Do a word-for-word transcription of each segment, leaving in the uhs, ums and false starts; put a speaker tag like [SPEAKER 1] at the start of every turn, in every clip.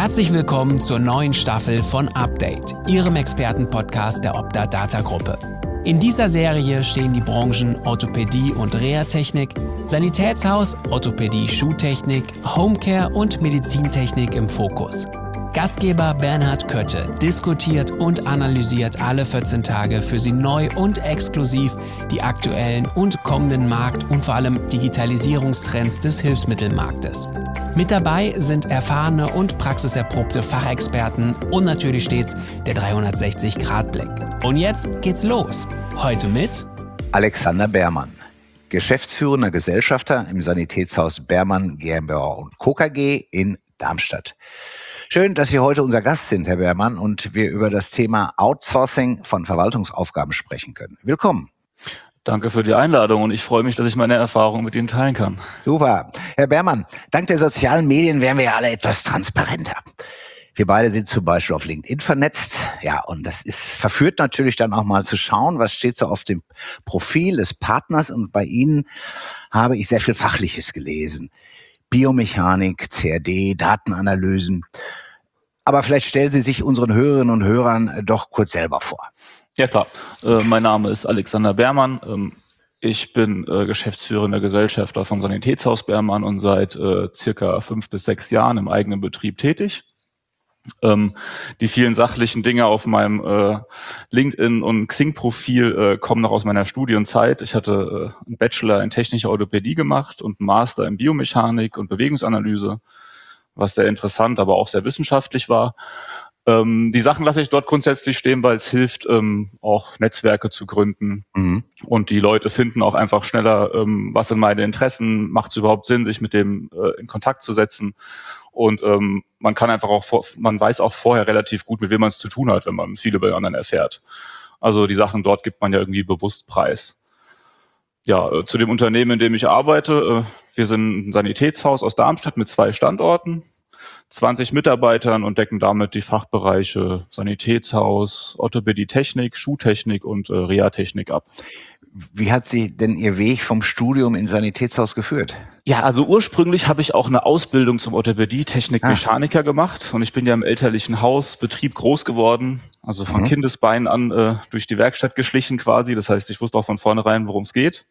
[SPEAKER 1] Herzlich willkommen zur neuen Staffel von Update, Ihrem Expertenpodcast der Opta Data Gruppe. In dieser Serie stehen die Branchen Orthopädie und Reha-Technik, Sanitätshaus, Orthopädie, Schuhtechnik, Homecare und Medizintechnik im Fokus. Gastgeber Bernhard Kötte diskutiert und analysiert alle vierzehn Tage für Sie neu und exklusiv die aktuellen und kommenden Markt- und vor allem Digitalisierungstrends des Hilfsmittelmarktes. Mit dabei sind erfahrene und praxiserprobte Fachexperten und natürlich stets der dreihundertsechzig Grad Blick. Und jetzt geht's los. Heute mit
[SPEAKER 2] Alexander Beermann, geschäftsführender Gesellschafter im Sanitätshaus Beermann GmbH und Co. KG in Darmstadt. Schön, dass Sie heute unser Gast sind, Herr Beermann, und wir über das Thema Outsourcing von Verwaltungsaufgaben sprechen können. Willkommen.
[SPEAKER 3] Danke für die Einladung und ich freue mich, dass ich meine Erfahrungen mit Ihnen teilen kann.
[SPEAKER 2] Super. Herr Beermann, dank der sozialen Medien werden wir ja alle etwas transparenter. Wir beide sind zum Beispiel auf LinkedIn vernetzt. Ja, und das ist verführt natürlich dann auch mal zu schauen, was steht so auf dem Profil des Partners. Und bei Ihnen habe ich sehr viel Fachliches gelesen. Biomechanik, C R D, Datenanalysen. Aber vielleicht stellen Sie sich unseren Hörerinnen und Hörern doch kurz selber vor.
[SPEAKER 3] Ja klar, äh, mein Name ist Alexander Beermann. Ähm, ich bin äh, geschäftsführender Gesellschafter vom Sanitätshaus Beermann und seit äh, circa fünf bis sechs Jahren im eigenen Betrieb tätig. Ähm, die vielen sachlichen Dinge auf meinem äh, LinkedIn- und Xing-Profil äh, kommen noch aus meiner Studienzeit. Ich hatte äh, einen Bachelor in technischer Orthopädie gemacht und einen Master in Biomechanik und Bewegungsanalyse, was sehr interessant, aber auch sehr wissenschaftlich war. Ähm, die Sachen lasse ich dort grundsätzlich stehen, weil es hilft, ähm, auch Netzwerke zu gründen. Mhm. Und die Leute finden auch einfach schneller, ähm, was sind meine Interessen, macht es überhaupt Sinn, sich mit dem äh, in Kontakt zu setzen. Und ähm, man kann einfach auch, vor, man weiß auch vorher relativ gut, mit wem man es zu tun hat, wenn man viel über den anderen erfährt. Also die Sachen dort gibt man ja irgendwie bewusst preis. Ja, äh, zu dem Unternehmen, in dem ich arbeite, äh, wir sind ein Sanitätshaus aus Darmstadt mit zwei Standorten, zwanzig Mitarbeitern und decken damit die Fachbereiche Sanitätshaus, Orthopädie, Technik, Schuhtechnik und äh, Reha-Technik ab.
[SPEAKER 2] Wie hat Sie denn Ihr Weg vom Studium in Sanitätshaus geführt?
[SPEAKER 3] Ja, also ursprünglich habe ich auch eine Ausbildung zum Orthopädie-Technik-Mechaniker ah. gemacht und ich bin ja im elterlichen Haus, Betrieb groß geworden, also von mhm. Kindesbeinen an äh, durch die Werkstatt geschlichen quasi. Das heißt, ich wusste auch von vornherein, worum es geht.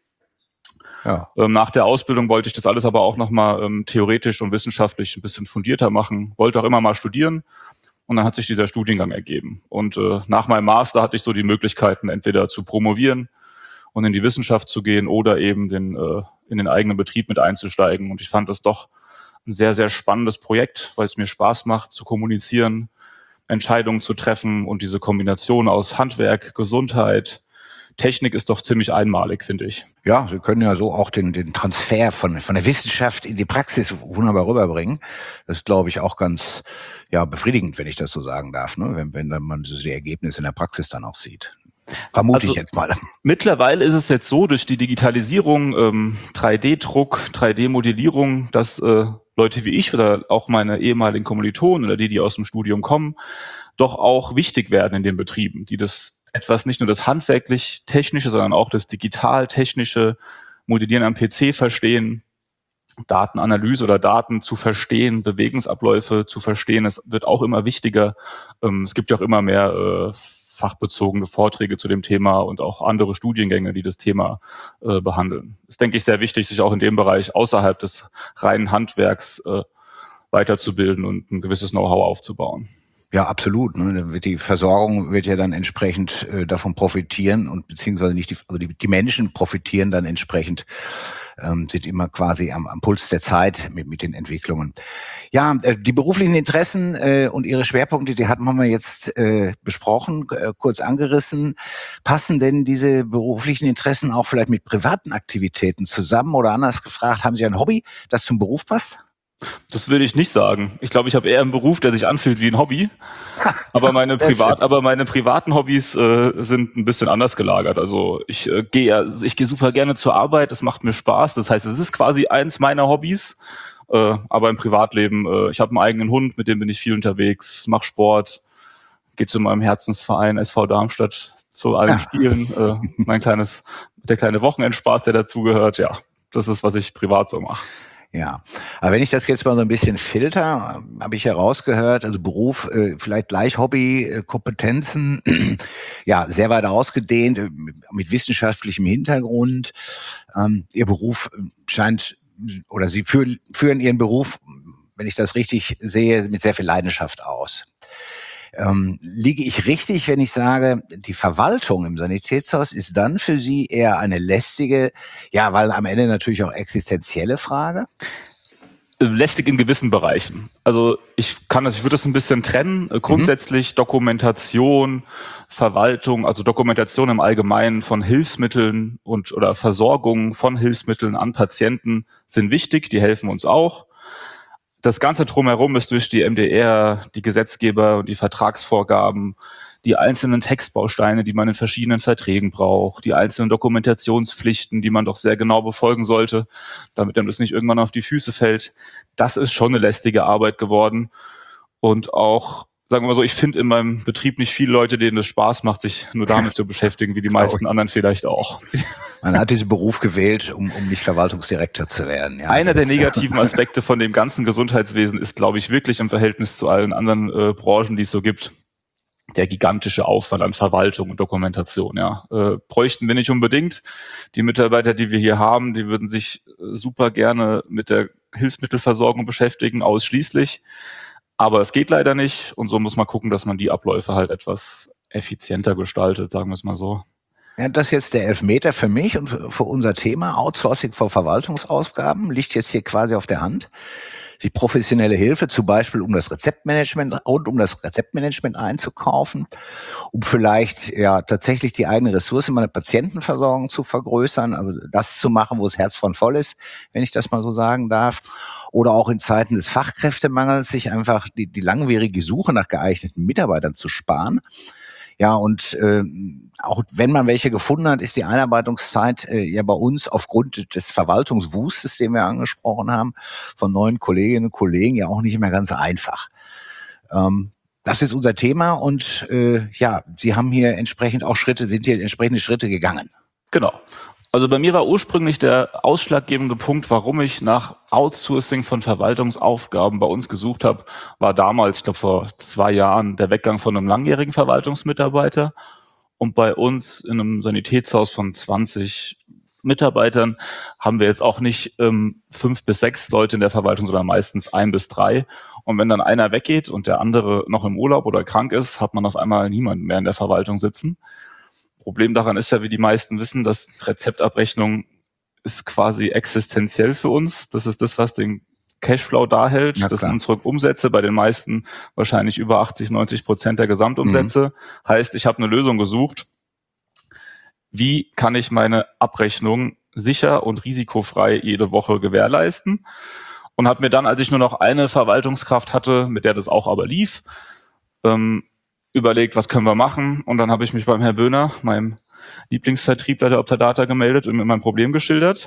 [SPEAKER 3] Ja. Ähm, nach der Ausbildung wollte ich das alles aber auch nochmal ähm, theoretisch und wissenschaftlich ein bisschen fundierter machen, wollte auch immer mal studieren und dann hat sich dieser Studiengang ergeben. Und äh, nach meinem Master hatte ich so die Möglichkeiten, entweder zu promovieren und in die Wissenschaft zu gehen oder eben den, äh, in den eigenen Betrieb mit einzusteigen. Und ich fand das doch ein sehr, sehr spannendes Projekt, weil es mir Spaß macht, zu kommunizieren, Entscheidungen zu treffen und diese Kombination aus Handwerk, Gesundheit, Technik ist doch ziemlich einmalig, finde ich.
[SPEAKER 2] Ja, Sie können ja so auch den, den Transfer von, von der Wissenschaft in die Praxis wunderbar rüberbringen. Das ist, glaube ich, auch ganz ja, befriedigend, wenn ich das so sagen darf, ne? wenn, wenn dann man die Ergebnisse in der Praxis dann auch sieht. Vermute also, ich jetzt mal.
[SPEAKER 3] Mittlerweile ist es jetzt so, durch die Digitalisierung, ähm, drei D-Druck, drei D-Modellierung, dass äh, Leute wie ich oder auch meine ehemaligen Kommilitonen oder die, die aus dem Studium kommen, doch auch wichtig werden in den Betrieben, die das etwas nicht nur das handwerklich-technische, sondern auch das digital-technische Modellieren am P C verstehen, Datenanalyse oder Daten zu verstehen, Bewegungsabläufe zu verstehen. Es wird auch immer wichtiger. Ähm, es gibt ja auch immer mehr äh, fachbezogene Vorträge zu dem Thema und auch andere Studiengänge, die das Thema äh, behandeln. Es ist, denke ich, sehr wichtig, sich auch in dem Bereich außerhalb des reinen Handwerks äh, weiterzubilden und ein gewisses Know-how aufzubauen.
[SPEAKER 2] Ja, absolut. Ne? Die Versorgung wird ja dann entsprechend äh, davon profitieren und beziehungsweise nicht die, also die, die Menschen profitieren dann entsprechend, ähm, sind immer quasi am, am Puls der Zeit mit, mit den Entwicklungen. Ja, äh, die beruflichen Interessen äh, und ihre Schwerpunkte, die hatten wir jetzt äh, besprochen, äh, kurz angerissen. Passen denn diese beruflichen Interessen auch vielleicht mit privaten Aktivitäten zusammen oder anders gefragt, haben Sie ein Hobby, das zum Beruf passt?
[SPEAKER 3] Das will ich nicht sagen. Ich glaube, ich habe eher einen Beruf, der sich anfühlt wie ein Hobby. Aber meine Privat, aber meine privaten Hobbys äh, sind ein bisschen anders gelagert. Also ich äh, gehe, ich gehe super gerne zur Arbeit. Das macht mir Spaß. Das heißt, es ist quasi eins meiner Hobbys. Äh, aber im Privatleben, äh, ich habe einen eigenen Hund, mit dem bin ich viel unterwegs, mache Sport, gehe zu meinem Herzensverein S V Darmstadt zu allen ja. Spielen. Äh, mein kleines, der kleine Wochenendspaß, der dazugehört. Ja, das ist, was ich privat so mache.
[SPEAKER 2] Ja, aber wenn ich das jetzt mal so ein bisschen filter, habe ich herausgehört, also Beruf, äh, vielleicht gleich Hobby, äh, Kompetenzen, ja, sehr weit ausgedehnt, äh, mit wissenschaftlichem Hintergrund. Ähm, Ihr Beruf scheint, oder Sie führen, führen Ihren Beruf, wenn ich das richtig sehe, mit sehr viel Leidenschaft aus. Ähm, liege ich richtig, wenn ich sage, die Verwaltung im Sanitätshaus ist dann für Sie eher eine lästige, ja, weil am Ende natürlich auch existenzielle Frage?
[SPEAKER 3] Lästig in gewissen Bereichen. Also ich kann das, ich würde das ein bisschen trennen. Grundsätzlich Dokumentation, Verwaltung, also Dokumentation im Allgemeinen von Hilfsmitteln und oder Versorgung von Hilfsmitteln an Patienten sind wichtig, die helfen uns auch. Das Ganze drumherum ist durch die M D R, die Gesetzgeber und die Vertragsvorgaben, die einzelnen Textbausteine, die man in verschiedenen Verträgen braucht, die einzelnen Dokumentationspflichten, die man doch sehr genau befolgen sollte, damit einem das nicht irgendwann auf die Füße fällt. Das ist schon eine lästige Arbeit geworden. Und auch, sagen wir mal so, ich finde in meinem Betrieb nicht viele Leute, denen es Spaß macht, sich nur damit zu beschäftigen, wie die meisten anderen vielleicht auch.
[SPEAKER 2] Man hat diesen Beruf gewählt, um, um nicht Verwaltungsdirektor zu werden. Ja,
[SPEAKER 3] Einer der negativen Aspekte von dem ganzen Gesundheitswesen ist, glaube ich, wirklich im Verhältnis zu allen anderen äh, Branchen, die es so gibt, der gigantische Aufwand an Verwaltung und Dokumentation. Ja, äh, bräuchten wir nicht unbedingt. Die Mitarbeiter, die wir hier haben, die würden sich äh, super gerne mit der Hilfsmittelversorgung beschäftigen, ausschließlich. Aber es geht leider nicht. Und so muss man gucken, dass man die Abläufe halt etwas effizienter gestaltet, sagen wir es mal so.
[SPEAKER 2] Ja, das ist jetzt der Elfmeter für mich und für unser Thema. Outsourcing von Verwaltungsaufgaben liegt jetzt hier quasi auf der Hand. Die professionelle Hilfe, zum Beispiel um das Rezeptmanagement und um das Rezeptmanagement einzukaufen, um vielleicht ja tatsächlich die eigene Ressource in meiner Patientenversorgung zu vergrößern, also das zu machen, wo das Herz von voll ist, wenn ich das mal so sagen darf. Oder auch in Zeiten des Fachkräftemangels sich einfach die, die langwierige Suche nach geeigneten Mitarbeitern zu sparen. Ja, und äh, auch wenn man welche gefunden hat, ist die Einarbeitungszeit äh, ja bei uns aufgrund des Verwaltungswustes, den wir angesprochen haben, von neuen Kolleginnen und Kollegen ja auch nicht mehr ganz einfach. Ähm, das ist unser Thema und äh, ja, Sie haben hier entsprechend auch Schritte, sind hier entsprechende Schritte gegangen.
[SPEAKER 3] Genau. Also bei mir war ursprünglich der ausschlaggebende Punkt, warum ich nach Outsourcing von Verwaltungsaufgaben bei uns gesucht habe, war damals, ich glaube vor zwei Jahren, der Weggang von einem langjährigen Verwaltungsmitarbeiter. Und bei uns in einem Sanitätshaus von zwanzig Mitarbeitern haben wir jetzt auch nicht ähm, fünf bis sechs Leute in der Verwaltung, sondern meistens ein bis drei. Und wenn dann einer weggeht und der andere noch im Urlaub oder krank ist, hat man auf einmal niemanden mehr in der Verwaltung sitzen. Problem daran ist ja, wie die meisten wissen, dass Rezeptabrechnung ist quasi existenziell für uns. Das ist das, was den Cashflow darhält. Ja, das sind unsere Umsätze, bei den meisten wahrscheinlich über achtzig, neunzig Prozent der Gesamtumsätze. Mhm. Heißt, ich habe eine Lösung gesucht. Wie kann ich meine Abrechnung sicher und risikofrei jede Woche gewährleisten? Und habe mir dann, als ich nur noch eine Verwaltungskraft hatte, mit der das auch aber lief, ähm, überlegt, was können wir machen, und dann habe ich mich beim Herrn Böhner, meinem Lieblingsvertriebler der Optadata, gemeldet und mir mein Problem geschildert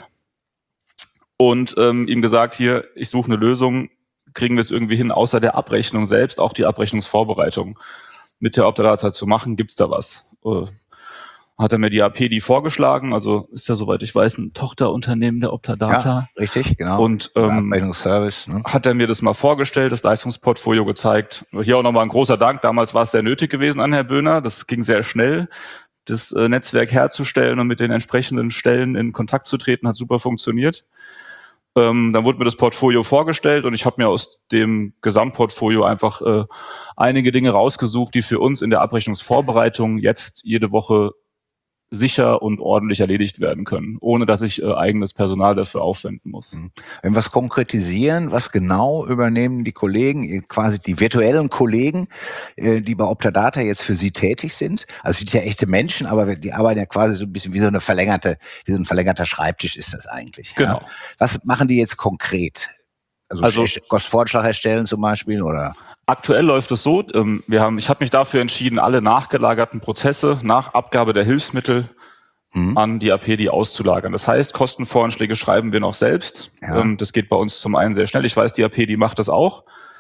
[SPEAKER 3] und ähm, ihm gesagt, hier, ich suche eine Lösung, kriegen wir es irgendwie hin, außer der Abrechnung selbst, auch die Abrechnungsvorbereitung mit der Optadata zu machen, gibt's da was? Äh, hat er mir die A P D vorgeschlagen, also ist ja, soweit ich weiß, ein Tochterunternehmen der Optadata.
[SPEAKER 2] Ja, richtig, genau.
[SPEAKER 3] Und ähm,
[SPEAKER 2] Abrechnungsservice, ne?
[SPEAKER 3] Hat er mir das mal vorgestellt, das Leistungsportfolio gezeigt. Hier auch nochmal ein großer Dank, damals war es sehr nötig gewesen an Herrn Böhner, das ging sehr schnell. Das äh, Netzwerk herzustellen und mit den entsprechenden Stellen in Kontakt zu treten, hat super funktioniert. Ähm, dann wurde mir das Portfolio vorgestellt und ich habe mir aus dem Gesamtportfolio einfach äh, einige Dinge rausgesucht, die für uns in der Abrechnungsvorbereitung jetzt jede Woche sicher und ordentlich erledigt werden können, ohne dass ich äh, eigenes Personal dafür aufwenden muss.
[SPEAKER 2] Wenn wir es konkretisieren, was genau übernehmen die Kollegen, quasi die virtuellen Kollegen, äh, die bei Optadata jetzt für Sie tätig sind? Also sind ja echte Menschen, aber die arbeiten ja quasi so ein bisschen wie so eine verlängerte, wie so ein verlängerter Schreibtisch ist das eigentlich.
[SPEAKER 3] Genau.
[SPEAKER 2] Ja? Was machen die jetzt konkret? Also, also Kostenvorschlag erstellen zum Beispiel, oder?
[SPEAKER 3] Aktuell läuft es so, ähm, wir haben, ich habe mich dafür entschieden, alle nachgelagerten Prozesse nach Abgabe der Hilfsmittel hm. an die A P D auszulagern. Das heißt, Kostenvoranschläge schreiben wir noch selbst. Ja. Ähm, das geht bei uns zum einen sehr schnell. Ich weiß, die A P D macht das auch.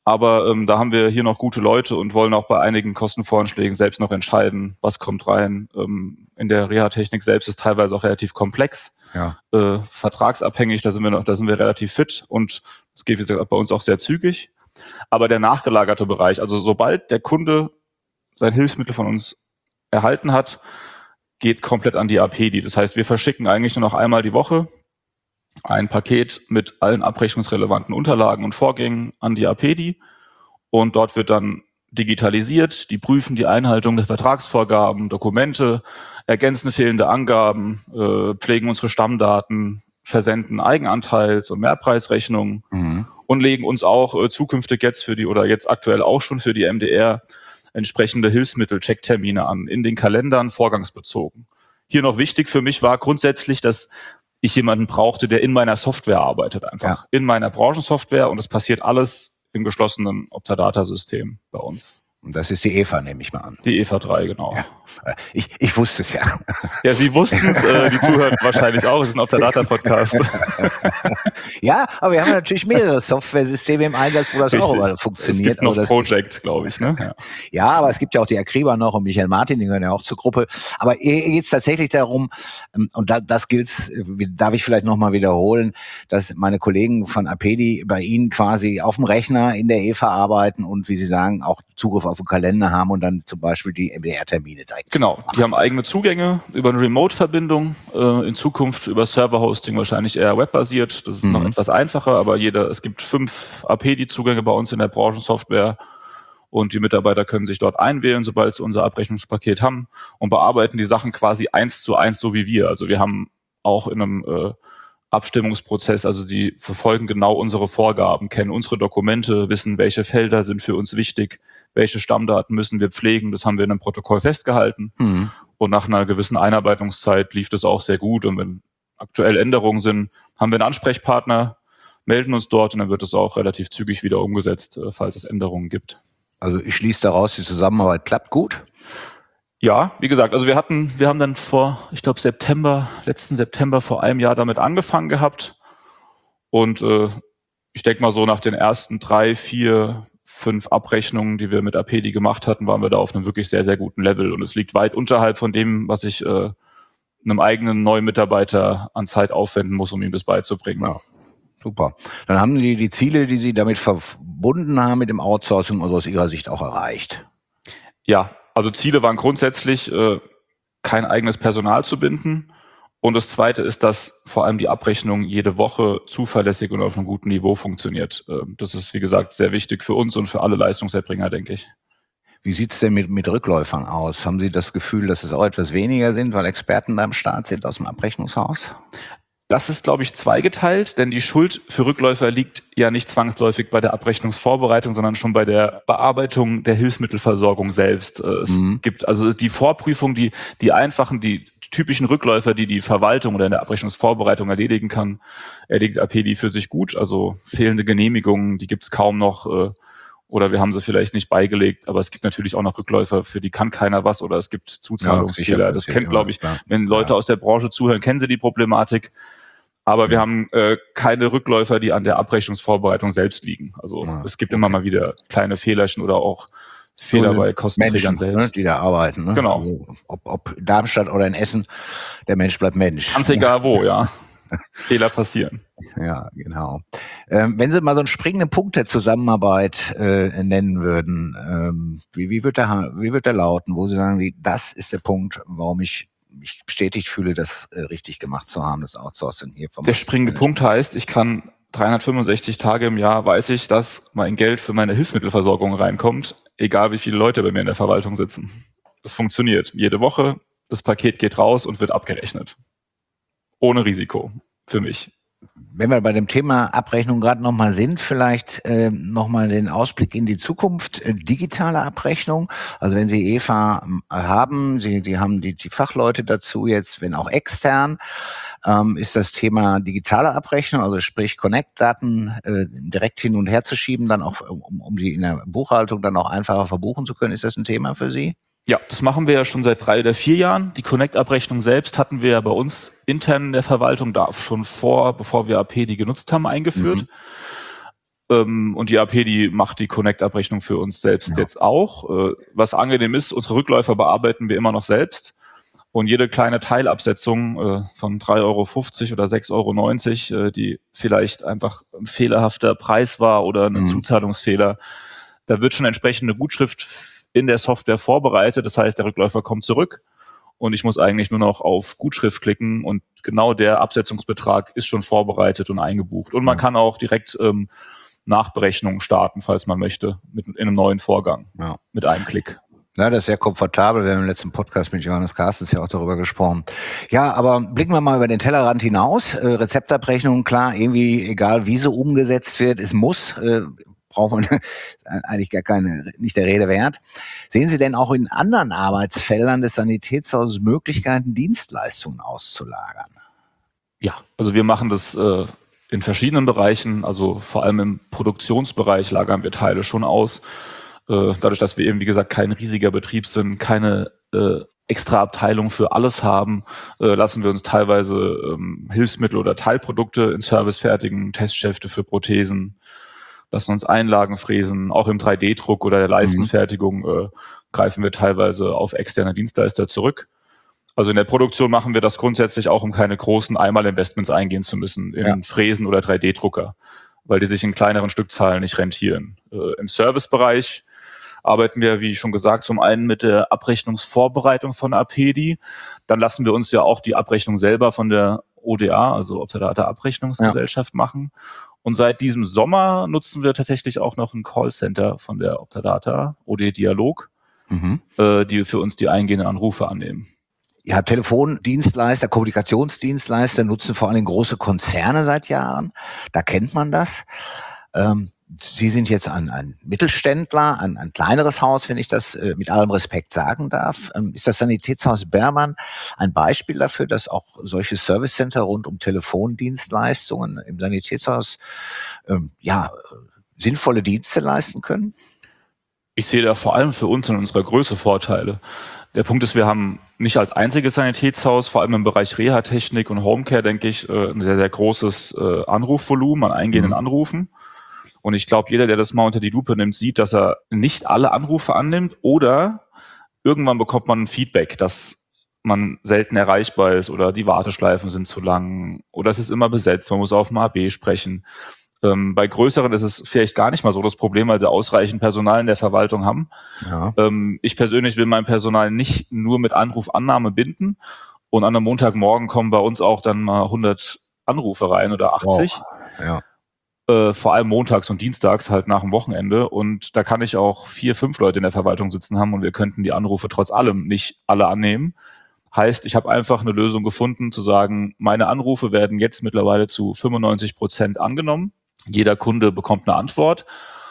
[SPEAKER 3] Aber ähm, da haben wir hier noch gute Leute und wollen auch bei einigen Kostenvoranschlägen selbst noch entscheiden, was kommt rein. Ähm, in der Reha-Technik selbst ist teilweise auch relativ komplex,
[SPEAKER 2] Ja.
[SPEAKER 3] äh, vertragsabhängig, da sind wir noch, da sind wir relativ fit und es geht wie gesagt bei uns auch sehr zügig. Aber der nachgelagerte Bereich, also sobald der Kunde sein Hilfsmittel von uns erhalten hat, geht komplett an die A P D I. Das heißt, wir verschicken eigentlich nur noch einmal die Woche ein Paket mit allen abrechnungsrelevanten Unterlagen und Vorgängen an die A P D I und dort wird dann digitalisiert, die prüfen die Einhaltung der Vertragsvorgaben, Dokumente, ergänzen fehlende Angaben, äh, pflegen unsere Stammdaten, versenden Eigenanteils- und Mehrpreisrechnungen mhm. und legen uns auch äh, zukünftig jetzt für die oder jetzt aktuell auch schon für die M D R entsprechende Hilfsmittel-Checktermine an, in den Kalendern vorgangsbezogen. Hier noch wichtig für mich war grundsätzlich, dass ich jemanden brauchte, der in meiner Software arbeitet, einfach ja. in meiner Branchensoftware und es passiert alles im geschlossenen Optadata-System bei uns.
[SPEAKER 2] Und das ist die Eva, nehme ich mal an.
[SPEAKER 3] Die Eva drei, genau.
[SPEAKER 2] Ja. Ich, ich wusste es ja.
[SPEAKER 3] Ja, Sie wussten es, äh, die Zuhörer wahrscheinlich auch. Es ist ein Optadata-Podcast.
[SPEAKER 2] Ja, aber wir haben natürlich mehrere Software-Systeme im Einsatz, wo das
[SPEAKER 3] Richtig.
[SPEAKER 2] auch funktioniert.
[SPEAKER 3] Es gibt noch
[SPEAKER 2] aber das
[SPEAKER 3] Project, glaube ich. Ne? Ja.
[SPEAKER 2] Ja, aber es gibt ja auch die Akriba noch und Michael Martin, die gehören ja auch zur Gruppe. Aber hier geht es tatsächlich darum, und da, das gilt, darf ich vielleicht nochmal wiederholen, dass meine Kollegen von A P D I bei Ihnen quasi auf dem Rechner in der Eva arbeiten und, wie Sie sagen, auch Zugriff auf den Kalender haben und dann zum Beispiel die M D R-Termine direkt.
[SPEAKER 3] Genau, die haben eigene Zugänge über eine Remote-Verbindung, äh, in Zukunft über Server-Hosting wahrscheinlich eher webbasiert. Das ist mhm. noch etwas einfacher, aber jeder, es gibt fünf A P D I-Zugänge bei uns in der Branchensoftware und die Mitarbeiter können sich dort einwählen, sobald sie unser Abrechnungspaket haben und bearbeiten die Sachen quasi eins zu eins, so wie wir. Also wir haben auch in einem äh, Abstimmungsprozess, also sie verfolgen genau unsere Vorgaben, kennen unsere Dokumente, wissen, welche Felder sind für uns wichtig, welche Stammdaten müssen wir pflegen, das haben wir in einem Protokoll festgehalten. Mhm. Und nach einer gewissen Einarbeitungszeit lief das auch sehr gut. Und wenn aktuell Änderungen sind, haben wir einen Ansprechpartner, melden uns dort und dann wird es auch relativ zügig wieder umgesetzt, falls es Änderungen gibt.
[SPEAKER 2] Also ich schließe daraus, die Zusammenarbeit klappt gut?
[SPEAKER 3] Ja, wie gesagt, also wir hatten, wir haben dann vor, ich glaube September, letzten September vor einem Jahr damit angefangen gehabt und äh, ich denke mal so nach den ersten drei, vier, fünf Abrechnungen, die wir mit A P D I gemacht hatten, waren wir da auf einem wirklich sehr, sehr guten Level und es liegt weit unterhalb von dem, was ich äh, einem eigenen neuen Mitarbeiter an Zeit aufwenden muss, um ihm das beizubringen.
[SPEAKER 2] Ja. Super. Dann haben Sie die Ziele, die Sie damit verbunden haben mit dem Outsourcing, also aus Ihrer Sicht auch erreicht?
[SPEAKER 3] Ja, also Ziele waren grundsätzlich, äh, kein eigenes Personal zu binden. Und das Zweite ist, dass vor allem die Abrechnung jede Woche zuverlässig und auf einem guten Niveau funktioniert. Äh, das ist, wie gesagt, sehr wichtig für uns und für alle Leistungserbringer, denke ich.
[SPEAKER 2] Wie sieht es denn mit, mit Rückläufern aus? Haben Sie das Gefühl, dass es auch etwas weniger sind, weil Experten da am Start sind aus dem Abrechnungshaus?
[SPEAKER 3] Das ist, glaube ich, zweigeteilt, denn die Schuld für Rückläufer liegt ja nicht zwangsläufig bei der Abrechnungsvorbereitung, sondern schon bei der Bearbeitung der Hilfsmittelversorgung selbst. Es mhm. gibt also die Vorprüfung, die, die einfachen, die typischen Rückläufer, die die Verwaltung oder in der Abrechnungsvorbereitung erledigen kann, erledigt A P D I für sich gut. Also fehlende Genehmigungen, die gibt es kaum noch, oder wir haben sie vielleicht nicht beigelegt, aber es gibt natürlich auch noch Rückläufer, für die kann keiner was, oder es gibt Zuzahlungsfehler. Ja, das kennt, glaube ich, klar. Wenn Leute ja. aus der Branche zuhören, kennen sie die Problematik. Aber wir haben äh, keine Rückläufer, die an der Abrechnungsvorbereitung selbst liegen. Also ja, es gibt okay. immer mal wieder kleine Fehlerchen oder auch Fehler so bei Kostenträgern
[SPEAKER 2] Menschen,
[SPEAKER 3] selbst.
[SPEAKER 2] Ne, die da arbeiten. Ne?
[SPEAKER 3] Genau.
[SPEAKER 2] Also, ob, ob Darmstadt oder in Essen, der Mensch bleibt Mensch.
[SPEAKER 3] Ganz egal wo, ja. Fehler passieren.
[SPEAKER 2] Ja, genau. Ähm, wenn Sie mal so einen springenden Punkt der Zusammenarbeit äh, nennen würden, ähm, wie, wie, wird der, wie wird der lauten, wo Sie sagen, das ist der Punkt, warum ich mich bestätigt fühle, das äh, richtig gemacht zu haben, das Outsourcing hier vom
[SPEAKER 3] Der springende Punkt heißt, ich kann dreihundertfünfundsechzig Tage im Jahr, weiß ich, dass mein Geld für meine Hilfsmittelversorgung reinkommt, egal wie viele Leute bei mir in der Verwaltung sitzen. Das funktioniert. Jede Woche, das Paket geht raus und wird abgerechnet. Ohne Risiko für mich.
[SPEAKER 2] Wenn wir bei dem Thema Abrechnung gerade nochmal sind, vielleicht äh, nochmal den Ausblick in die Zukunft, äh, digitale Abrechnung. Also wenn Sie Eva haben, Sie, Sie haben die, die Fachleute dazu jetzt, wenn auch extern, ähm, ist das Thema digitale Abrechnung, also sprich Connect-Daten äh, direkt hin und her zu schieben, dann auch, um, um sie in der Buchhaltung dann auch einfacher verbuchen zu können. Ist das ein Thema für Sie?
[SPEAKER 3] Ja, das machen wir ja schon seit drei oder vier Jahren. Die Connect-Abrechnung selbst hatten wir ja bei uns intern in der Verwaltung da schon vor, bevor wir A P D I genutzt haben, eingeführt. Mhm. Ähm, und die A P, die macht die Connect-Abrechnung für uns selbst ja. jetzt auch. Äh, was angenehm ist, unsere Rückläufer bearbeiten wir immer noch selbst. Und jede kleine Teilabsetzung äh, von drei Euro fünfzig oder sechs Euro neunzig, äh, die vielleicht einfach ein fehlerhafter Preis war oder ein mhm. Zuzahlungsfehler, da wird schon entsprechend eine Gutschrift in der Software vorbereitet. Das heißt, der Rückläufer kommt zurück und ich muss eigentlich nur noch auf Gutschrift klicken und genau der Absetzungsbetrag ist schon vorbereitet und eingebucht. Und man ja. kann auch direkt ähm, Nachberechnungen starten, falls man möchte, mit in einem neuen Vorgang, ja. mit einem Klick.
[SPEAKER 2] Ja, das ist sehr komfortabel. Wir haben im letzten Podcast mit Johannes Carstens ja auch darüber gesprochen. Ja, aber blicken wir mal über den Tellerrand hinaus. Äh, Rezeptabrechnung, klar, irgendwie egal, wie sie umgesetzt wird, es muss, äh, brauchen wir eigentlich gar keine, nicht der Rede wert. Sehen Sie denn auch in anderen Arbeitsfeldern des Sanitätshauses Möglichkeiten, Dienstleistungen auszulagern?
[SPEAKER 3] Ja, also wir machen das äh, in verschiedenen Bereichen, also vor allem im Produktionsbereich lagern wir Teile schon aus. Dadurch, dass wir eben, wie gesagt, kein riesiger Betrieb sind, keine äh, extra Abteilung für alles haben, äh, lassen wir uns teilweise ähm, Hilfsmittel oder Teilprodukte in Service fertigen, Testschäfte für Prothesen, lassen uns Einlagen fräsen, auch im drei D Druck oder der Leistenfertigung äh, greifen wir teilweise auf externe Dienstleister zurück. Also in der Produktion machen wir das grundsätzlich auch, um keine großen Einmalinvestments eingehen zu müssen in ja. Fräsen oder drei D Drucker, weil die sich in kleineren Stückzahlen nicht rentieren. Äh, Im Servicebereich arbeiten wir, wie schon gesagt, zum einen mit der Abrechnungsvorbereitung von A P D I. Dann lassen wir uns ja auch die Abrechnung selber von der O D A, also Optadata Abrechnungsgesellschaft, ja. machen. Und seit diesem Sommer nutzen wir tatsächlich auch noch ein Callcenter von der Optadata, O D Dialog, mhm. äh, die für uns die eingehenden Anrufe annehmen.
[SPEAKER 2] Ja, Telefondienstleister, Kommunikationsdienstleister nutzen vor allem große Konzerne seit Jahren. Da kennt man das. Ähm, Sie sind jetzt ein, ein Mittelständler, ein, ein kleineres Haus, wenn ich das äh, mit allem Respekt sagen darf. Ähm, ist das Sanitätshaus Bermann ein Beispiel dafür, dass auch solche Servicecenter rund um Telefondienstleistungen im Sanitätshaus ähm, ja, sinnvolle Dienste leisten können?
[SPEAKER 3] Ich sehe da vor allem für uns in unserer Größe Vorteile. Der Punkt ist, wir haben nicht als einziges Sanitätshaus, vor allem im Bereich Reha-Technik und Homecare, denke ich, ein sehr, sehr großes Anrufvolumen an eingehenden mhm. Anrufen. Und ich glaube, jeder, der das mal unter die Lupe nimmt, sieht, dass er nicht alle Anrufe annimmt oder irgendwann bekommt man ein Feedback, dass man selten erreichbar ist oder die Warteschleifen sind zu lang oder es ist immer besetzt, man muss auf dem A B sprechen. Ähm, bei größeren ist es vielleicht gar nicht mal so das Problem, weil sie ausreichend Personal in der Verwaltung haben. Ja. Ähm, ich persönlich will mein Personal nicht nur mit Anrufannahme binden und an einem Montagmorgen kommen bei uns auch dann mal hundert Anrufe rein oder achtzig.
[SPEAKER 2] Wow. Ja.
[SPEAKER 3] Äh, vor allem montags und dienstags halt nach dem Wochenende und da kann ich auch vier, fünf Leute in der Verwaltung sitzen haben und wir könnten die Anrufe trotz allem nicht alle annehmen. Heißt, ich habe einfach eine Lösung gefunden, zu sagen, meine Anrufe werden jetzt mittlerweile zu fünfundneunzig Prozent angenommen. Jeder Kunde bekommt eine Antwort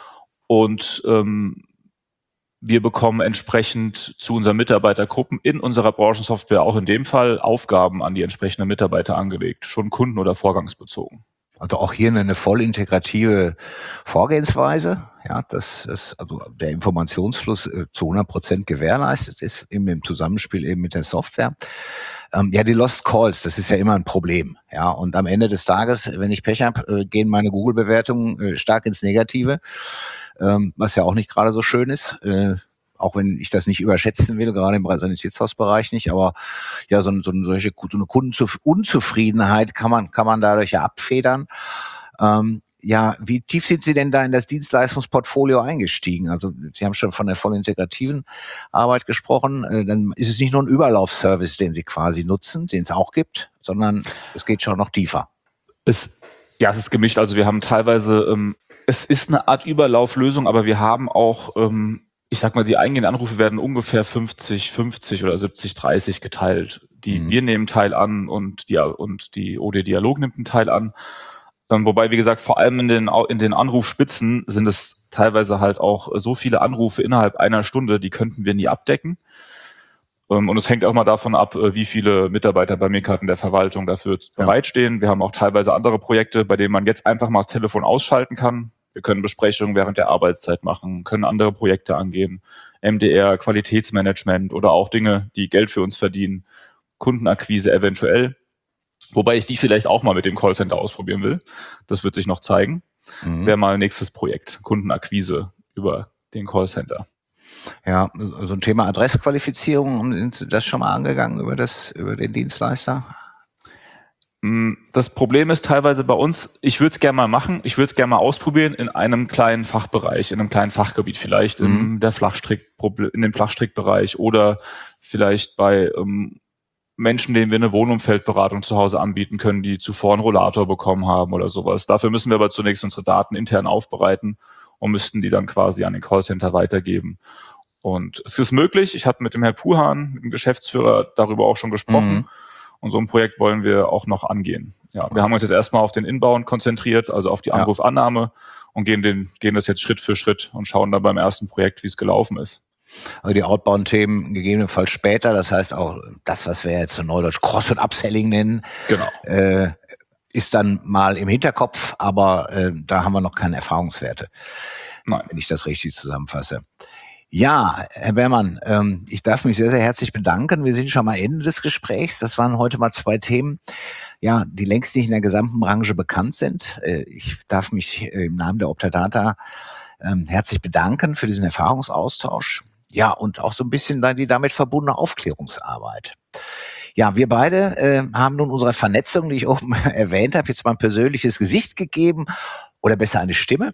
[SPEAKER 3] und ähm, wir bekommen entsprechend zu unseren Mitarbeitergruppen in unserer Branchensoftware auch in dem Fall Aufgaben an die entsprechenden Mitarbeiter angelegt, schon kunden- oder vorgangsbezogen.
[SPEAKER 2] Also auch hier eine voll integrative Vorgehensweise, ja, dass das, also der Informationsfluss äh, zu hundert Prozent gewährleistet ist, eben im Zusammenspiel eben mit der Software. Ähm, ja, die Lost Calls, das ist ja immer ein Problem, ja, und am Ende des Tages, wenn ich Pech habe, äh, gehen meine Google-Bewertungen äh, stark ins Negative, ähm, was ja auch nicht gerade so schön ist. Äh, auch wenn ich das nicht überschätzen will, gerade im Sanitätshausbereich nicht, aber ja, so, so, solche, so eine Kundenunzufriedenheit kann man, kann man dadurch ja abfedern. Ähm, ja, wie tief sind Sie denn da in das Dienstleistungsportfolio eingestiegen? Also Sie haben schon von der voll integrativen Arbeit gesprochen. Äh, dann ist es nicht nur ein Überlaufservice, den Sie quasi nutzen, den es auch gibt, sondern es geht schon noch tiefer.
[SPEAKER 3] Es, ja, es ist gemischt. Also wir haben teilweise, ähm, es ist eine Art Überlauflösung, aber wir haben auch ähm, ich sag mal, die eingehenden Anrufe werden ungefähr fünfzig fünfzig oder siebzig dreißig geteilt. Die, mhm. Wir nehmen Teil an und die, und die O D Dialog nimmt einen Teil an. Ähm, wobei, wie gesagt, vor allem in den, in den Anrufspitzen sind es teilweise halt auch so viele Anrufe innerhalb einer Stunde, die könnten wir nie abdecken. Ähm, und es hängt auch mal davon ab, wie viele Mitarbeiter bei mir gerade in der Verwaltung dafür ja. bereitstehen. Wir haben auch teilweise andere Projekte, bei denen man jetzt einfach mal das Telefon ausschalten kann. Wir können Besprechungen während der Arbeitszeit machen, können andere Projekte angehen, M D R, Qualitätsmanagement oder auch Dinge, die Geld für uns verdienen, Kundenakquise eventuell. Wobei ich die vielleicht auch mal mit dem Callcenter ausprobieren will. Das wird sich noch zeigen. Mhm. Wäre mal nächstes Projekt, Kundenakquise über den Callcenter.
[SPEAKER 2] Ja, so ein Thema Adressqualifizierung, sind Sie das schon mal angegangen über das, über den Dienstleister?
[SPEAKER 3] Das Problem ist teilweise bei uns, ich würde es gerne mal machen, ich würde es gerne mal ausprobieren in einem kleinen Fachbereich, in einem kleinen Fachgebiet, vielleicht mhm. in, der Flachstrick, in dem Flachstrickbereich oder vielleicht bei ähm, Menschen, denen wir eine Wohnumfeldberatung zu Hause anbieten können, die zuvor einen Rollator bekommen haben oder sowas. Dafür müssen wir aber zunächst unsere Daten intern aufbereiten und müssten die dann quasi an den Callcenter weitergeben. Und es ist möglich, ich habe mit dem Herrn Puhan, mit dem Geschäftsführer, darüber auch schon gesprochen. Mhm. Und so ein Projekt wollen wir auch noch angehen. Ja, wir haben uns jetzt erstmal auf den Inbound konzentriert, also auf die Anrufannahme und gehen, den, gehen das jetzt Schritt für Schritt und schauen dann beim ersten Projekt, wie es gelaufen ist.
[SPEAKER 2] Also die Outbound-Themen gegebenenfalls später, das heißt auch das, was wir jetzt in Neudeutsch Cross- und Upselling nennen,
[SPEAKER 3] genau.
[SPEAKER 2] äh, ist dann mal im Hinterkopf, aber äh, da haben wir noch keine Erfahrungswerte,
[SPEAKER 3] Nein.
[SPEAKER 2] wenn ich das richtig zusammenfasse. Ja, Herr Beermann, ähm, ich darf mich sehr, sehr herzlich bedanken. Wir sind schon mal Ende des Gesprächs. Das waren heute mal zwei Themen, ja, die längst nicht in der gesamten Branche bekannt sind. Äh, ich darf mich äh, im Namen der Optadata ähm, herzlich bedanken für diesen Erfahrungsaustausch. Ja, und auch so ein bisschen dann die damit verbundene Aufklärungsarbeit. Ja, wir beide äh, haben nun unserer Vernetzung, die ich oben erwähnt habe, jetzt mal ein persönliches Gesicht gegeben oder besser eine Stimme.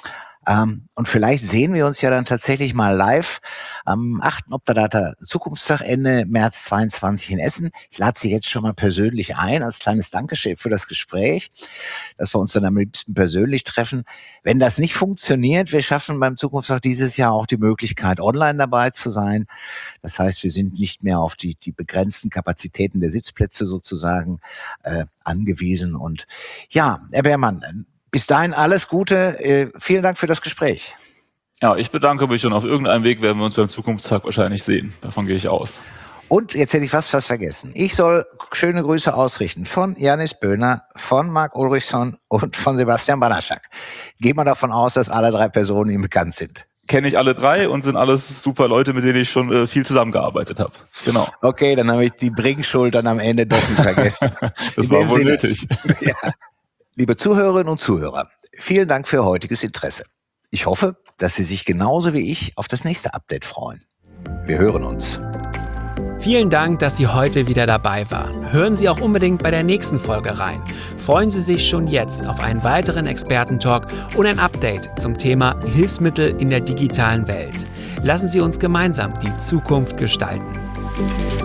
[SPEAKER 2] Ähm, und vielleicht sehen wir uns ja dann tatsächlich mal live am achten Optadata Zukunftstag Ende März zweiundzwanzig in Essen. Ich lade Sie jetzt schon mal persönlich ein als kleines Dankeschön für das Gespräch, dass wir uns dann am liebsten persönlich treffen. Wenn das nicht funktioniert, wir schaffen beim Zukunftstag dieses Jahr auch die Möglichkeit, online dabei zu sein. Das heißt, wir sind nicht mehr auf die, die begrenzten Kapazitäten der Sitzplätze sozusagen äh, angewiesen. Und ja, Herr Beermann, bis dahin alles Gute. Äh, vielen Dank für das Gespräch.
[SPEAKER 3] Ja, ich bedanke mich und auf irgendeinem Weg werden wir uns beim Zukunftstag wahrscheinlich sehen. Davon gehe ich aus.
[SPEAKER 2] Und jetzt hätte ich fast was vergessen. Ich soll schöne Grüße ausrichten von Janis Böhner, von Marc Ulrichsson und von Sebastian Banaschak. Gehen wir davon aus, dass alle drei Personen ihm bekannt sind.
[SPEAKER 3] Kenne ich alle drei und sind alles super Leute, mit denen ich schon äh, viel zusammengearbeitet habe. Genau.
[SPEAKER 2] Okay, dann habe ich die Bringschuld dann am Ende doch nicht vergessen.
[SPEAKER 3] Das In war wohl Sinne, nötig.
[SPEAKER 2] Ja. Liebe Zuhörerinnen und Zuhörer, vielen Dank für Ihr heutiges Interesse. Ich hoffe, dass Sie sich genauso wie ich auf das nächste Update freuen. Wir hören uns.
[SPEAKER 1] Vielen Dank, dass Sie heute wieder dabei waren. Hören Sie auch unbedingt bei der nächsten Folge rein. Freuen Sie sich schon jetzt auf einen weiteren Expertentalk und ein Update zum Thema Hilfsmittel in der digitalen Welt. Lassen Sie uns gemeinsam die Zukunft gestalten.